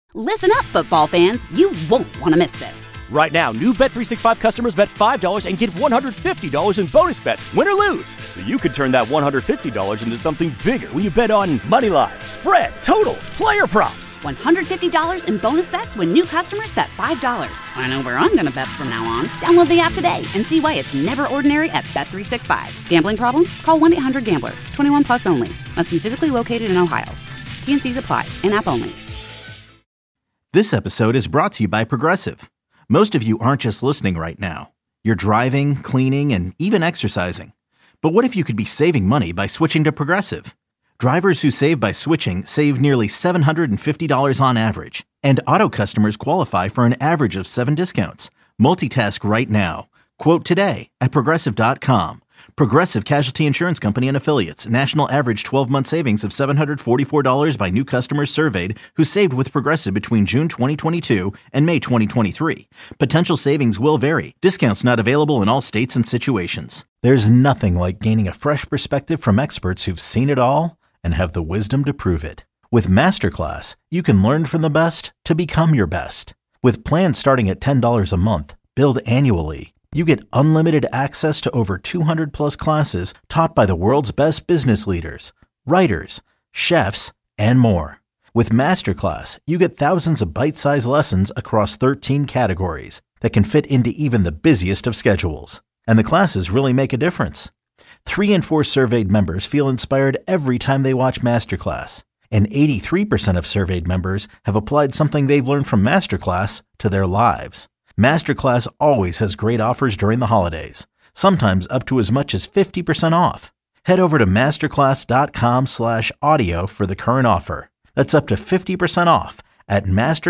Listen up, football fans. You won't want to miss this. Right now, new Bet365 customers bet $5 and get $150 in bonus bets, win or lose. So you could turn that $150 into something bigger when you bet on money line, spread, totals, player props. $150 in bonus bets when new customers bet $5. I know where I'm going to bet from now on. Download the app today and see why it's never ordinary at Bet365. Gambling problem? Call 1-800-GAMBLER. 21 plus only. Must be physically located in Ohio. T&Cs apply. In-app only. This episode is brought to you by Progressive. Most of you aren't just listening right now. You're driving, cleaning, and even exercising. But what if you could be saving money by switching to Progressive? Drivers who save by switching save nearly $750 on average. And auto customers qualify for an average of 7 discounts. Multitask right now. Quote today at Progressive.com. Progressive Casualty Insurance Company and Affiliates. National average 12-month savings of $744 by new customers surveyed who saved with Progressive between June 2022 and May 2023. Potential savings will vary. Discounts not available in all states and situations. There's nothing like gaining a fresh perspective from experts who've seen it all and have the wisdom to prove it. With Masterclass, you can learn from the best to become your best. With plans starting at $10 a month, billed annually, you get unlimited access to over 200 plus classes taught by the world's best business leaders, writers, chefs, and more. With Masterclass, you get thousands of bite-sized lessons across 13 categories that can fit into even the busiest of schedules. And the classes really make a difference. 3 in 4 surveyed members feel inspired every time they watch Masterclass. And 83% of surveyed members have applied something they've learned from Masterclass to their lives. Masterclass always has great offers during the holidays, sometimes up to as much as 50% off. Head over to masterclass.com/audio for the current offer. That's up to 50% off at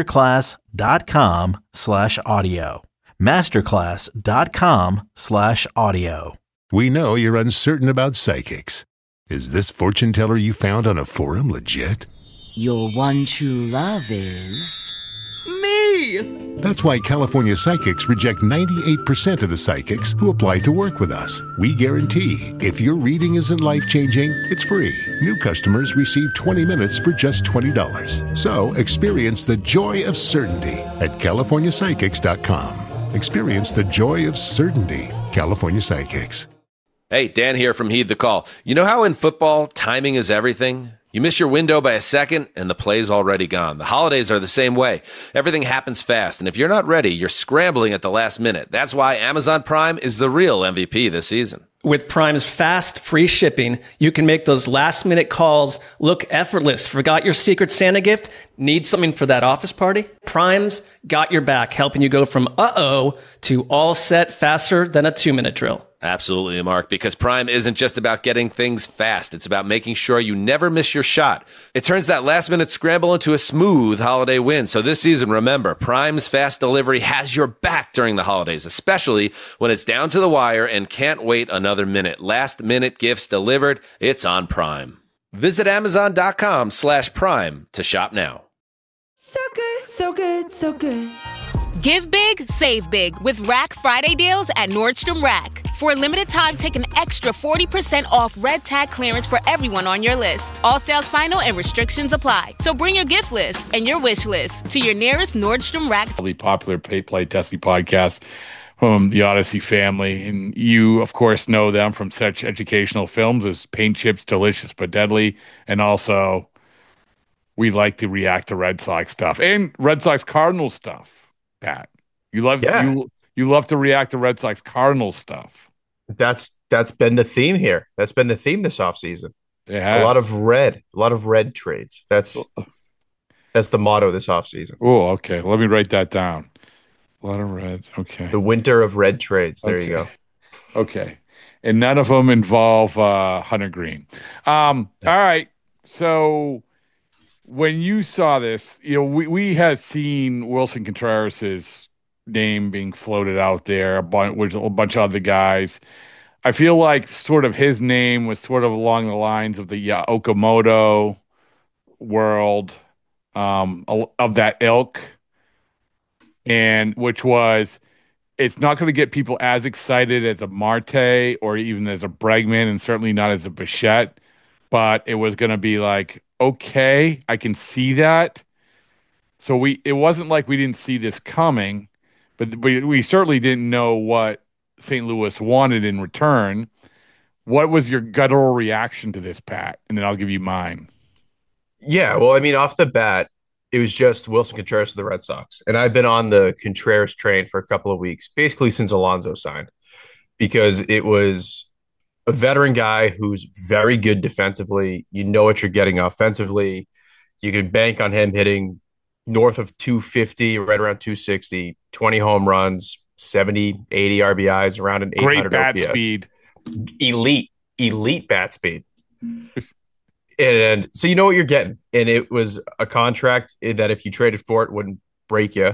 masterclass.com/audio. masterclass.com/audio. We know you're uncertain about psychics. Is this fortune teller you found on a forum legit? Your one true love is... me! That's why California Psychics reject 98% of the psychics who apply to work with us. We guarantee if your reading isn't life-changing, it's free. New customers receive 20 minutes for just $20. So experience the joy of certainty at CaliforniaPsychics.com. Experience the joy of certainty. California Psychics. Hey, Dan here from Heed the Call. You know how in football, timing is everything? You miss your window by a second, and the play's already gone. The holidays are the same way. Everything happens fast, and if you're not ready, you're scrambling at the last minute. That's why Amazon Prime is the real MVP this season. With Prime's fast, free shipping, you can make those last-minute calls look effortless. Forgot your Secret Santa gift? Need something for that office party? Prime's got your back, helping you go from uh-oh to all set faster than a 2-minute drill. Absolutely, Mark, because Prime isn't just about getting things fast. It's about making sure you never miss your shot. It turns that last-minute scramble into a smooth holiday win. So this season, remember, Prime's fast delivery has your back during the holidays, especially when it's down to the wire and can't wait another minute. Last-minute gifts delivered. It's on Prime. Visit Amazon.com/Prime to shop now. So good, so good, so good. Give big, save big with Rack Friday deals at Nordstrom Rack. For a limited time, take an extra 40% off red tag clearance for everyone on your list. All sales final and restrictions apply. So bring your gift list and your wish list to your nearest Nordstrom Rack. The popular play testing podcast from the Odyssey family. And you, of course, know them from such educational films as Paint Chips, Delicious but Deadly. And also, we like to react to Red Sox stuff and Red Sox Cardinals stuff. Pat, you love you love to react to Red Sox Cardinals stuff. That's been the theme here. That's been the theme this offseason. A lot of red trades. That's the motto this offseason. Oh, okay. Let me write that down. A lot of reds. Okay. The winter of red trades. There you go. Okay. And none of them involve Hunter Green. All right. So when you saw this, we had seen Wilson Contreras' name being floated out there, with a bunch of other guys. I feel like sort of his name was sort of along the lines of the Okamoto world, of that ilk, and which was, it's not going to get people as excited as a Marte or even as a Bregman, and certainly not as a Bichette, but it was going to be like, okay, I can see that. So it wasn't like we didn't see this coming, but we certainly didn't know what St. Louis wanted in return. What was your guttural reaction to this, Pat? And then I'll give you mine. Yeah, well, I mean, off the bat, it was just Wilson Contreras to the Red Sox. And I've been on the Contreras train for a couple of weeks, basically since Alonso signed, because it was a veteran guy who's very good defensively. You know what you're getting offensively. You can bank on him hitting north of 250, right around 260, 20 home runs, 70, 80 RBIs, around an 800 Great bat OPS. speed. Elite bat speed. And so you know what you're getting. And it was a contract that if you traded for it, wouldn't break you.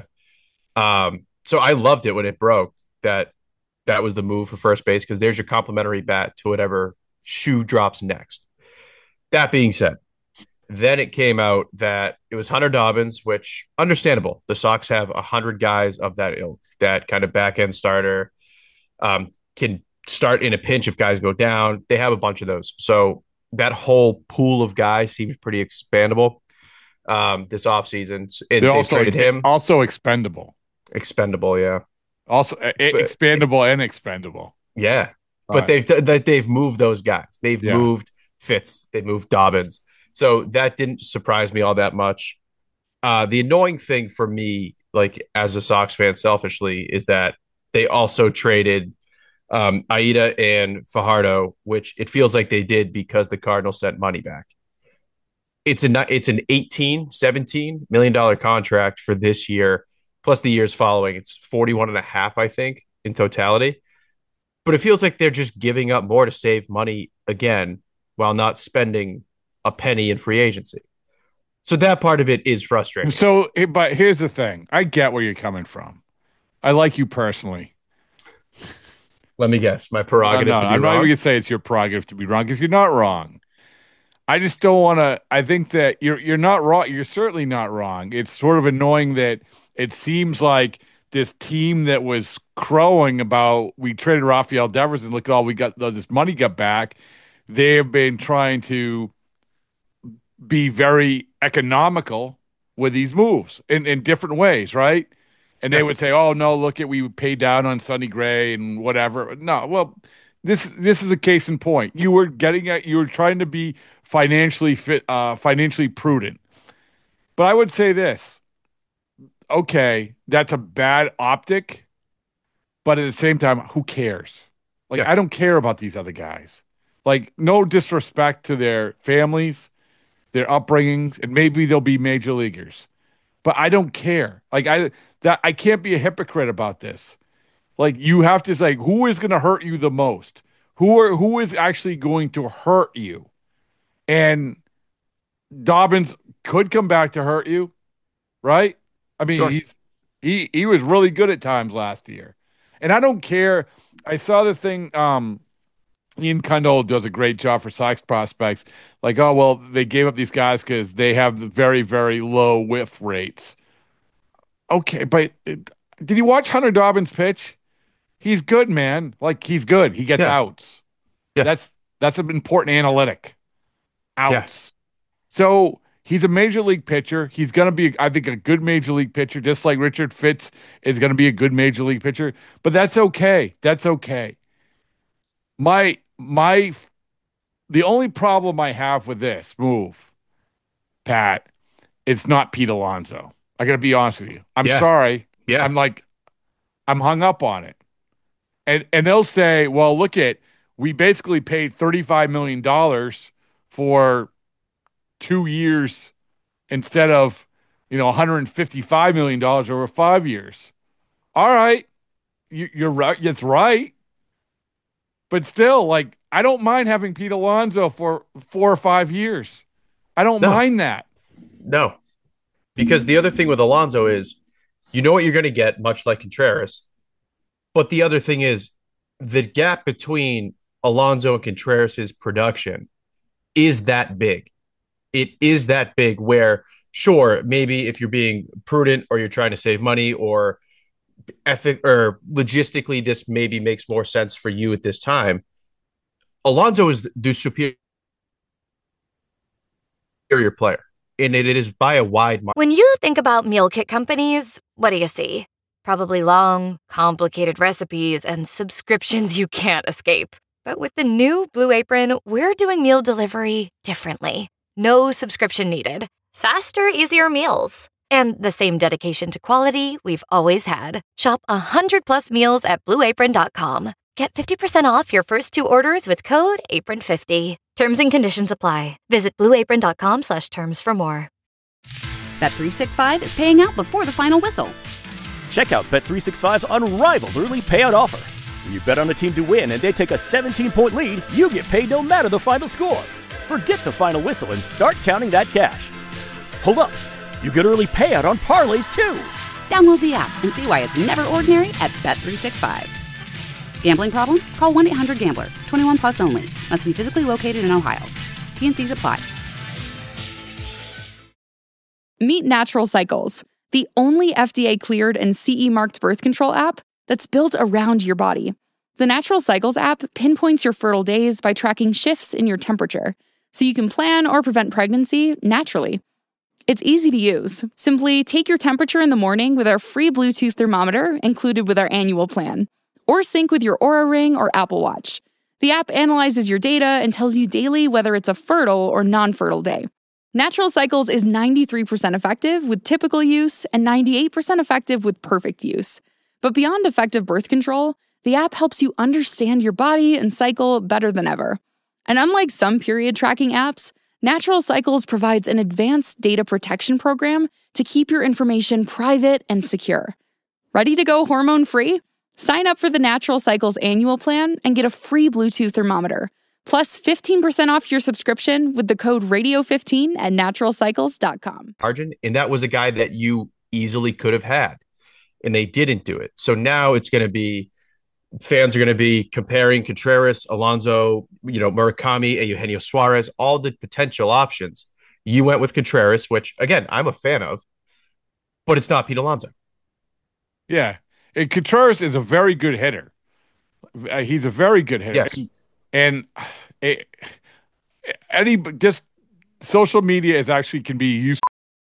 So I loved it when it broke that was the move for first base, because there's your complimentary bat to whatever shoe drops next. That being said, then it came out that it was Hunter Dobbins, which understandable. The Sox have 100 guys of that ilk, that kind of back end starter, can start in a pinch if guys go down. They have a bunch of those. So that whole pool of guys seems pretty expandable this offseason. They're also traded him. Also expendable. Expendable, yeah. Also expandable and expendable. Yeah. But they've moved those guys. They've moved Fitz. They've moved Dobbins. So that didn't surprise me all that much. The annoying thing for me, like as a Sox fan selfishly, is that they also traded Aida and Fajardo, which it feels like they did because the Cardinals sent money back. It's an $17 million contract for this year, plus the years following. It's 41 and a half, I think, in totality. But it feels like they're just giving up more to save money again, while not spending a penny in free agency. So that part of it is frustrating. So, but here's the thing. I get where you're coming from. I like you personally. Let me guess. My prerogative to be wrong? I'm not even going to say it's your prerogative to be wrong, because you're not wrong. I just don't want to. I think that you're not wrong. You're certainly not wrong. It's sort of annoying that it seems like this team that was crowing about we traded Rafael Devers and look at all we got, this money got back. They've been trying to be very economical with these moves in different ways, right? And they would say, "Oh no, look at we paid down on Sonny Gray and whatever." No, well, this is a case in point. You were trying to be financially prudent. But I would say this: okay, that's a bad optic, but at the same time, who cares? Like, I don't care about these other guys. Like, no disrespect to their families, their upbringings, and maybe they'll be major leaguers. But I don't care. Like, I can't be a hypocrite about this. Like, you have to say, who is going to hurt you the most? Who is actually going to hurt you? And Dobbins could come back to hurt you, right? I mean, sure. he was really good at times last year. And I don't care. I saw the thing, Ian Kendall does a great job for Sox prospects. Like, oh, well, they gave up these guys because they have the very, very low whiff rates. Okay, but did you watch Hunter Dobbins pitch? He's good, man. Like, he's good. He gets outs. Yeah. That's an important analytic. Outs. Yeah. So he's a major league pitcher. He's going to be, I think, a good major league pitcher, just like Richard Fitz is going to be a good major league pitcher. But that's okay. That's okay. The only problem I have with this move, Pat, is not Pete Alonso. I got to be honest with you. I'm sorry. Yeah. I'm hung up on it. And they'll say, well, we basically paid $35 million for 2 years instead of, $155 million over 5 years. All right. You're right. That's right. But still, like, I don't mind having Pete Alonso for 4 or 5 years. I don't mind that. No. Because the other thing with Alonso is, you know what you're going to get, much like Contreras. But the other thing is, the gap between Alonso and Contreras' production is that big. It is that big where, sure, maybe if you're being prudent or you're trying to save money or logistically this maybe makes more sense for you at this time, Alonso is the superior player. and it is by a wide margin. When you think about meal kit companies, what do you see? Probably long, complicated recipes and subscriptions you can't escape. But with the new Blue Apron, we're doing meal delivery differently. No subscription needed. Faster, easier meals. And the same dedication to quality we've always had. Shop 100+ meals at blueapron.com. Get 50% off your first 2 orders with code APRON50. Terms and conditions apply. Visit blueapron.com/terms for more. Bet365 is paying out before the final whistle. Check out Bet365's unrivaled early payout offer. When you bet on a team to win and they take a 17-point lead, you get paid no matter the final score. Forget the final whistle and start counting that cash. Hold up. You get early payout on parlays, too. Download the app and see why it's never ordinary at Bet365. Gambling problem? Call 1-800-GAMBLER. 21 plus only. Must be physically located in Ohio. T&Cs apply. Meet Natural Cycles, the only FDA-cleared and CE-marked birth control app that's built around your body. The Natural Cycles app pinpoints your fertile days by tracking shifts in your temperature, so you can plan or prevent pregnancy naturally. It's easy to use. Simply take your temperature in the morning with our free Bluetooth thermometer included with our annual plan, or sync with your Oura Ring or Apple Watch. The app analyzes your data and tells you daily whether it's a fertile or non-fertile day. Natural Cycles is 93% effective with typical use and 98% effective with perfect use. But beyond effective birth control, the app helps you understand your body and cycle better than ever. And unlike some period tracking apps, Natural Cycles provides an advanced data protection program to keep your information private and secure. Ready to go hormone-free? Sign up for the Natural Cycles annual plan and get a free Bluetooth thermometer, plus 15% off your subscription with the code radio15 at naturalcycles.com. And that was a guy that you easily could have had, and they didn't do it. So now it's going to be, fans are going to be comparing Contreras, Alonso, Murakami, and Eugenio Suarez, all the potential options. You went with Contreras, which, again, I'm a fan of, but it's not Pete Alonso. Yeah. And Contreras is a very good hitter. He's a very good hitter. Yes. And just social media can be used.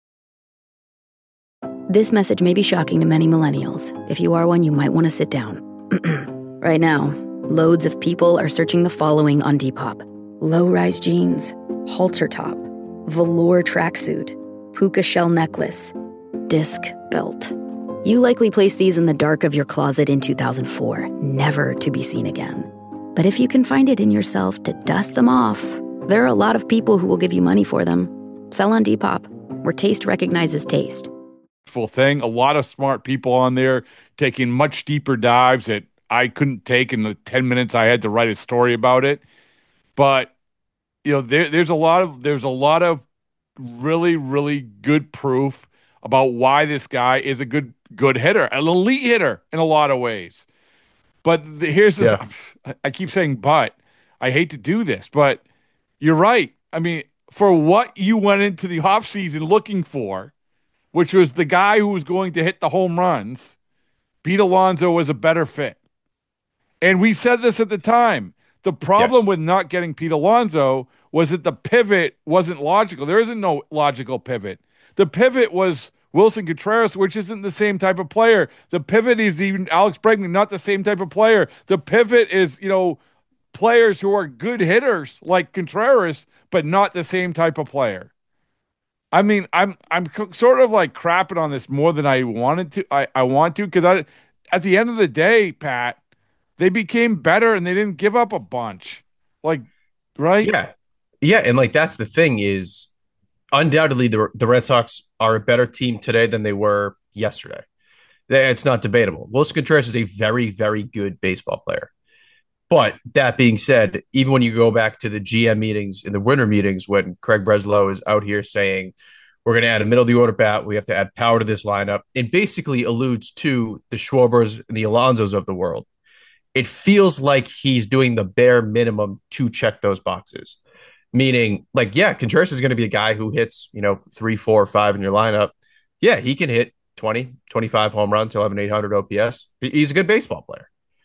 This message may be shocking to many millennials. If you are one, you might want to sit down. Right now, loads of people are searching the following on Depop: low-rise jeans, halter top, velour tracksuit, puka shell necklace, disc belt. You likely placed these in the dark of your closet in 2004, never to be seen again. But if you can find it in yourself to dust them off, there are a lot of people who will give you money for them. Sell on Depop, where taste recognizes taste. Full thing. A lot of smart people on there taking much deeper dives that I couldn't take in the 10 minutes I had to write a story about it. But there's a lot of really, really good proof about why this guy is a good hitter, an elite hitter in a lot of ways. But I keep saying, but I hate to do this, but you're right. I mean, for what you went into the offseason looking for, which was the guy who was going to hit the home runs, Pete Alonso was a better fit. And we said this at the time. The problem with not getting Pete Alonso was that the pivot wasn't logical. There isn't no logical pivot. The pivot was Wilson Contreras, which isn't the same type of player. The pivot is even Alex Bregman, not the same type of player. The pivot is, players who are good hitters like Contreras, but not the same type of player. I mean, I'm sort of like crapping on this more than I wanted to. I want to, because at the end of the day, Pat, they became better and they didn't give up a bunch. Right? Yeah. Yeah. And that's the thing is, undoubtedly the Red Sox are a better team today than they were yesterday. It's not debatable. Wilson Contreras is a very, very good baseball player. But that being said, even when you go back to the GM meetings and the winter meetings, when Craig Breslow is out here saying, we're going to add a middle of the order bat, we have to add power to this lineup, and basically alludes to the Schwarbers and the Alonsos of the world. It feels like he's doing the bare minimum to check those boxes. Meaning, Contreras is going to be a guy who hits, 3, 4, 5 in your lineup. Yeah, he can hit 20, 25 home runs. He'll have an 800 OPS. He's a good baseball player.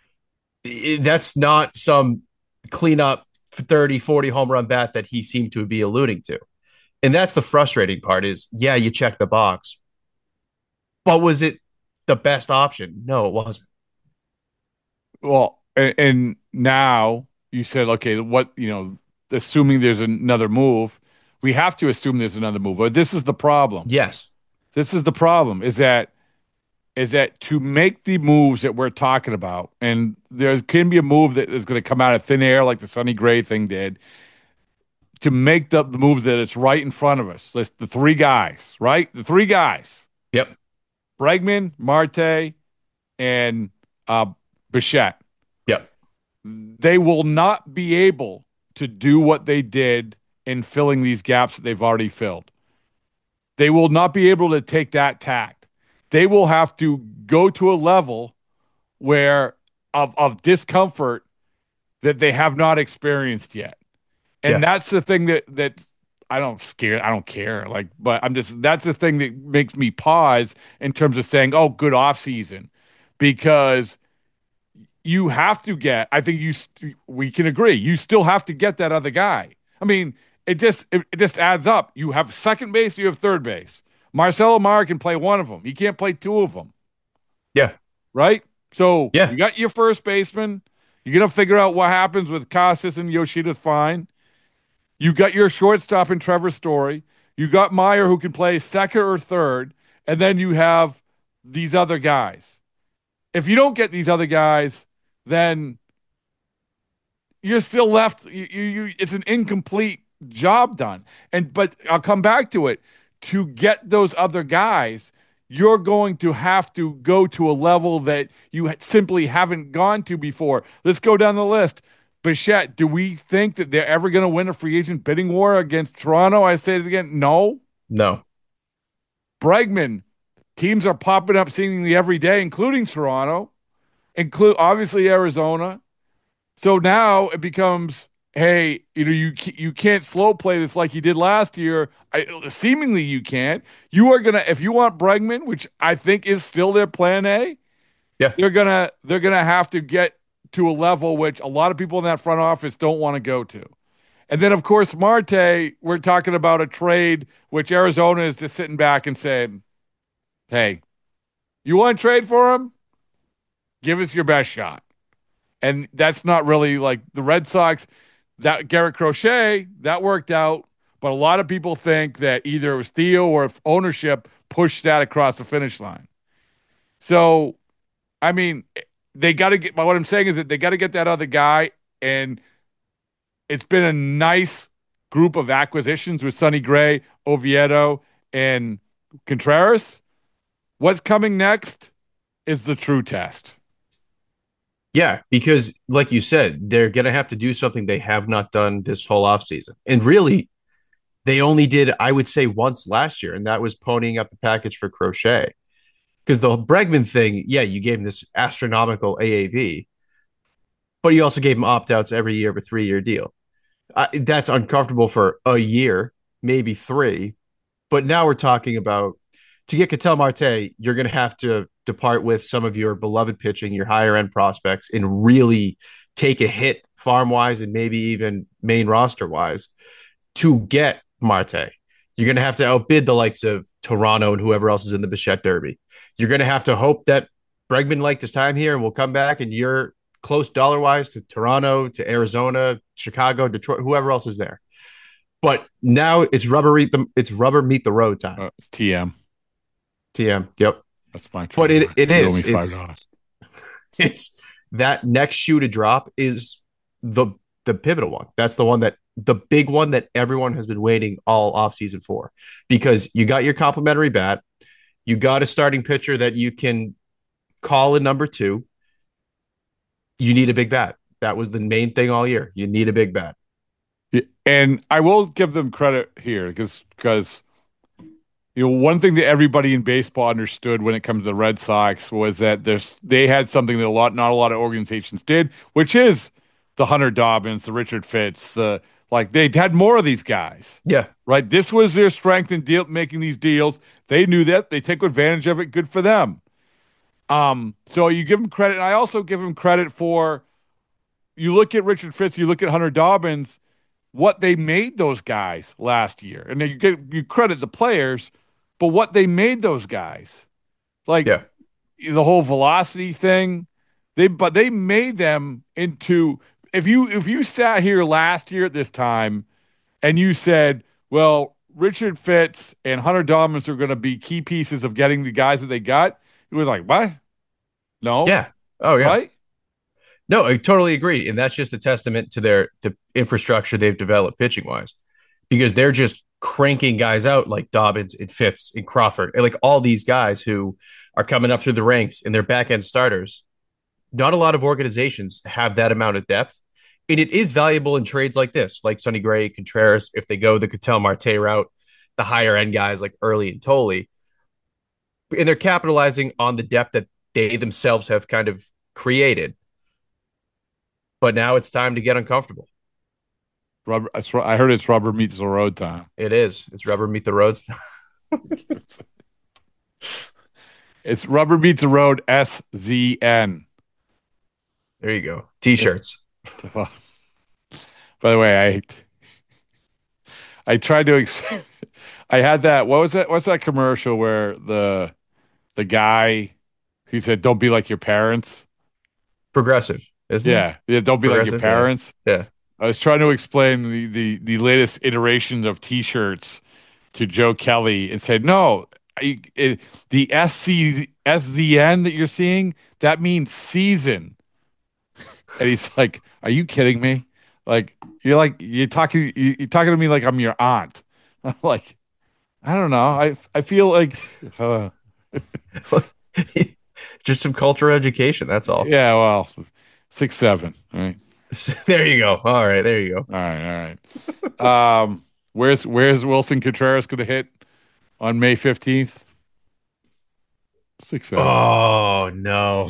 That's not some cleanup 30, 40 home run bat that he seemed to be alluding to. And that's the frustrating part is, yeah, you check the box, but was it the best option? No, it wasn't. Well, and now you said, okay, assuming there's another move, we have to assume there's another move. But this is the problem. Yes. This is the problem is that to make the moves that we're talking about, and there can be a move that is going to come out of thin air like the Sonny Gray thing did, to make the move that it's right in front of us. The three guys, right? The three guys. Yep. Bregman, Marte, and Bichette. Yep. They will not be able to do what they did in filling these gaps that they've already filled. They will not be able to take that tact. They will have to go to a level where of discomfort that they have not experienced yet. And that's the thing that I don't care. That's the thing that makes me pause in terms of saying, oh, good off season, because you have to get, I think we can agree, you still have to get that other guy. I mean, it just adds up. You have second base, you have third base. Marcelo Mayer can play one of them. He can't play two of them. Yeah. Right? So you got your first baseman. You're going to figure out what happens with Casas and Yoshida, fine. You got your shortstop in Trevor Story. You got Meyer, who can play second or third. And then you have these other guys. If you don't get these other guys, then you're still left. It's an incomplete job done. But I'll come back to it. To get those other guys, you're going to have to go to a level that you simply haven't gone to before. Let's go down the list. Bichette, do we think that they're ever going to win a free agent bidding war against Toronto? I say it again. No. Bregman, teams are popping up seemingly every day, including Toronto, obviously Arizona. So now it becomes, hey, you can't slow play this like you did last year. Seemingly you can't. You are gonna, if you want Bregman, which I think is still their plan A. Yeah, they're gonna have to get to a level which a lot of people in that front office don't want to go to. And then, of course, Marte, we're talking about a trade which Arizona is just sitting back and saying, hey, you want to trade for him? Give us your best shot. And that's not really like the Red Sox. That Garrett Crochet, that worked out. But a lot of people think that either it was Theo or if ownership pushed that across the finish line. So, I mean, they got to get, what I'm saying is that they got to get that other guy. And it's been a nice group of acquisitions with Sonny Gray, Oviedo, and Contreras. What's coming next is the true test. Yeah, because like you said, they're going to have to do something they have not done this whole offseason. And really, they only did, I would say, once last year, and that was ponying up the package for Crochet. Because the Bregman thing, yeah, you gave him this astronomical AAV, but you also gave him opt-outs every year of a 3-year deal. That's uncomfortable for a year, maybe 3. But now we're talking about, to get Ketel Marte, you're going to have to depart with some of your beloved pitching, your higher-end prospects, and really take a hit farm-wise and maybe even main roster-wise to get Marte. You're going to have to outbid the likes of Toronto and whoever else is in the Bichette Derby. You're going to have to hope that Bregman liked his time here and will come back and you're close dollar-wise to Toronto, to Arizona, Chicago, Detroit, whoever else is there. But now it's rubber meet the road time. TM. Yep. That's my. But it is. It's that next shoe to drop is the pivotal one. That's the big one that everyone has been waiting all offseason for, because you got your complimentary bat, you got a starting pitcher that you can call a number 2. You need a big bat. That was the main thing all year. You need a big bat. And I will give them credit here because one thing that everybody in baseball understood when it comes to the Red Sox was that they had something that not a lot of organizations did, which is the Hunter Dobbins, the Richard Fitts, they had more of these guys. Yeah. Right. This was their strength in making these deals. They knew that. They take advantage of it. Good for them. So you give them credit. And I also give them credit for, you look at Richard Fitts, you look at Hunter Dobbins. what they made those guys last year. And then you credit the players, but what they made those guys. Like the whole velocity thing, they made them into if you sat here last year at this time and you said, well, Richard Fitz and Hunter Dominguez are going to be key pieces of getting the guys that they got, it was like, what? No. Yeah. Oh, yeah. Right? No, I totally agree. And that's just a testament to the infrastructure they've developed pitching-wise, because they're just cranking guys out like Dobbins and Fitz and Crawford and like all these guys who are coming up through the ranks and they're back-end starters. Not a lot of organizations have that amount of depth. And it is valuable in trades like this, like Sonny Gray, Contreras, if they go the Ketel Marte route, the higher-end guys like Early and Tolle. And they're capitalizing on the depth that they themselves have kind of created. But now it's time to get uncomfortable. I heard it's rubber meets the road time. It is. It's rubber meet the roads. It's rubber meets the road, SZN. There you go. T-shirts. By the way, I tried to I had that. What was that? What's that commercial where the guy he said, "Don't be like your parents." Progressive, isn't it? Yeah. Don't be like your parents. Yeah. I was trying to explain the latest iterations of T-shirts to Joe Kelly and said, no, the SZN that you're seeing, that means season. And he's like, are you kidding me? Like, you're talking to me like I'm your aunt. I'm like, I don't know. I feel like just some cultural education. That's all. Yeah. Well, 6'7", right? There you go. All right. There you go. All right. Where's Wilson Contreras going to hit on May 15th? 6'7". Oh no.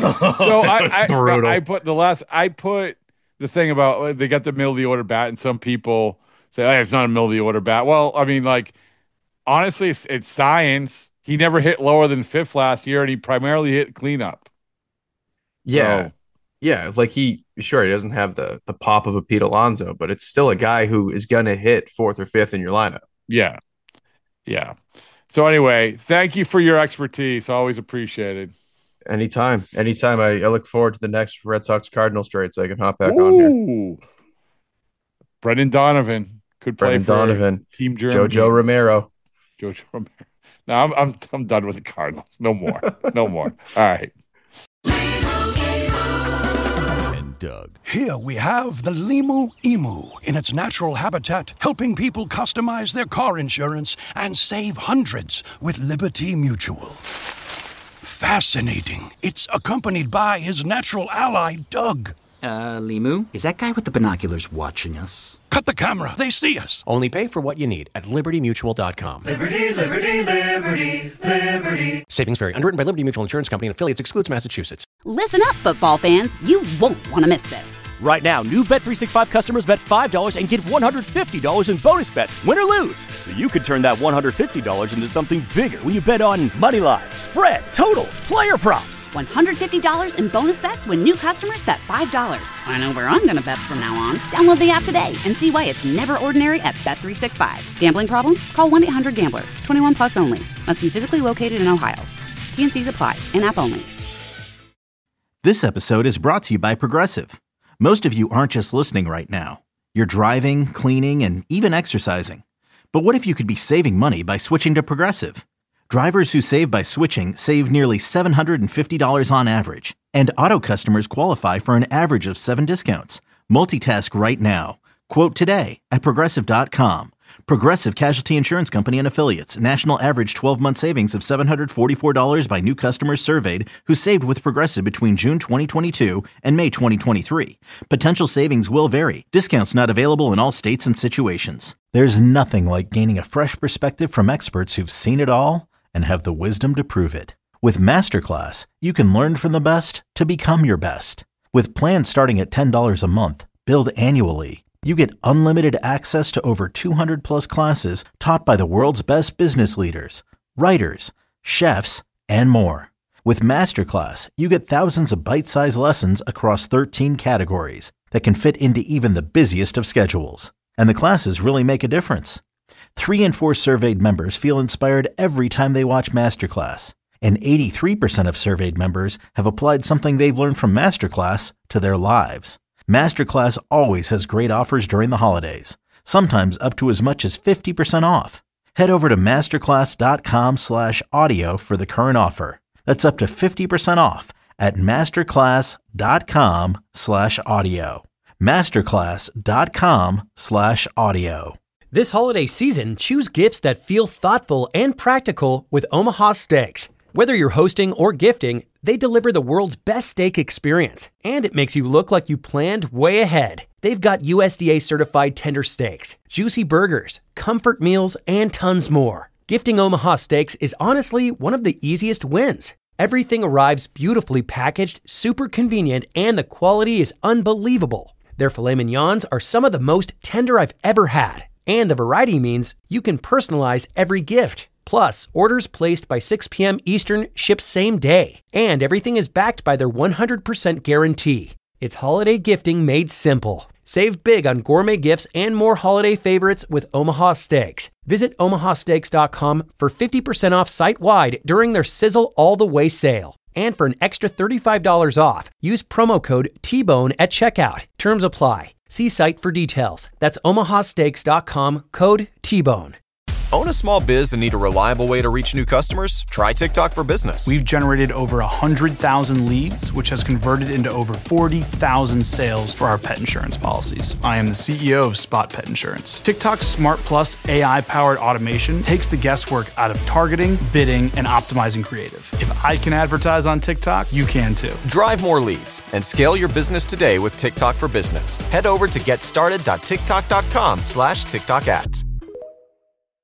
I put the thing about they got the middle of the order bat, and some people say, hey, it's not a middle of the order bat. Well, I mean, like, honestly, it's science. He never hit lower than fifth last year, and he primarily hit cleanup. Yeah. So, yeah, like he doesn't have the pop of a Pete Alonso, but it's still a guy who is going to hit fourth or fifth in your lineup. Yeah. Yeah. So anyway, thank you for your expertise. Always appreciated. Anytime. I look forward to the next Red Sox Cardinals trade so I can hop back on here. Brendan Donovan could play for Team Germany. Jojo Romero. No, I'm done with the Cardinals. No more. No more. All right. Doug. Here we have the Limu Emu in its natural habitat, helping people customize their car insurance and save hundreds with Liberty Mutual. Fascinating. It's accompanied by his natural ally, Doug. Limu? Is that guy with the binoculars watching us? Cut the camera. They see us. Only pay for what you need at LibertyMutual.com. Liberty, liberty, liberty, liberty. Savings vary. Underwritten by Liberty Mutual Insurance Company and affiliates. Excludes Massachusetts. Listen up, football fans. You won't want to miss this. Right now, new Bet365 customers bet $5 and get $150 in bonus bets, win or lose. So you could turn that $150 into something bigger when you bet on moneyline, spread, totals, player props. $150 in bonus bets when new customers bet $5. I know where I'm going to bet from now on. Download the app today and see why it's never ordinary at Bet365. Gambling problem? Call 1-800-GAMBLER. 21 plus only. Must be physically located in Ohio. T&Cs apply. In-app only. This episode is brought to you by Progressive. Most of you aren't just listening right now. You're driving, cleaning, and even exercising. But what if you could be saving money by switching to Progressive? Drivers who save by switching save nearly $750 on average. And auto customers qualify for an average of 7 discounts. Multitask right now. Quote today at Progressive.com. Progressive Casualty Insurance Company and Affiliates. National average 12-month savings of $744 by new customers surveyed who saved with Progressive between June 2022 and May 2023. Potential savings will vary. Discounts not available in all states and situations. There's nothing like gaining a fresh perspective from experts who've seen it all and have the wisdom to prove it. With Masterclass, you can learn from the best to become your best. With plans starting at $10 a month, billed annually, you get unlimited access to over 200 plus classes taught by the world's best business leaders, writers, chefs, and more. With Masterclass, you get thousands of bite-sized lessons across 13 categories that can fit into even the busiest of schedules. And the classes really make a difference. 3 in 4 surveyed members feel inspired every time they watch Masterclass. And 83% of surveyed members have applied something they've learned from Masterclass to their lives. Masterclass always has great offers during the holidays, sometimes up to as much as 50% off. Head over to masterclass.com/audio for the current offer. That's up to 50% off at masterclass.com/audio. masterclass.com/audio. This holiday season, choose gifts that feel thoughtful and practical with Omaha Steaks. Whether you're hosting or gifting, they deliver the world's best steak experience, and it makes you look like you planned way ahead. They've got USDA certified tender steaks, juicy burgers, comfort meals, and tons more. Gifting Omaha Steaks is honestly one of the easiest wins. Everything arrives beautifully packaged, super convenient, and the quality is unbelievable. Their filet mignons are some of the most tender I've ever had, and the variety means you can personalize every gift. Plus, orders placed by 6 p.m. Eastern ship same day, and everything is backed by their 100% guarantee. It's holiday gifting made simple. Save big on gourmet gifts and more holiday favorites with Omaha Steaks. Visit omahasteaks.com for 50% off site-wide during their Sizzle All the Way sale. And for an extra $35 off, use promo code TBONE at checkout. Terms apply. See site for details. That's omahasteaks.com, code TBONE. Own a small biz and need a reliable way to reach new customers? Try TikTok for Business. We've generated over 100,000 leads, which has converted into over 40,000 sales for our pet insurance policies. I am the CEO of Spot Pet Insurance. TikTok's Smart Plus AI-powered automation takes the guesswork out of targeting, bidding, and optimizing creative. If I can advertise on TikTok, you can too. Drive more leads and scale your business today with TikTok for Business. Head over to getstarted.tiktok.com/TikTok ads.